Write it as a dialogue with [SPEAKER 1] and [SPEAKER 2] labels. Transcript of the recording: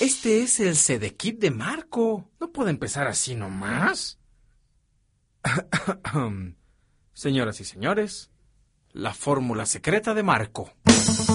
[SPEAKER 1] Este es el Sedekit de Marco. No puede empezar así nomás. Señoras y señores, la fórmula secreta de Marco.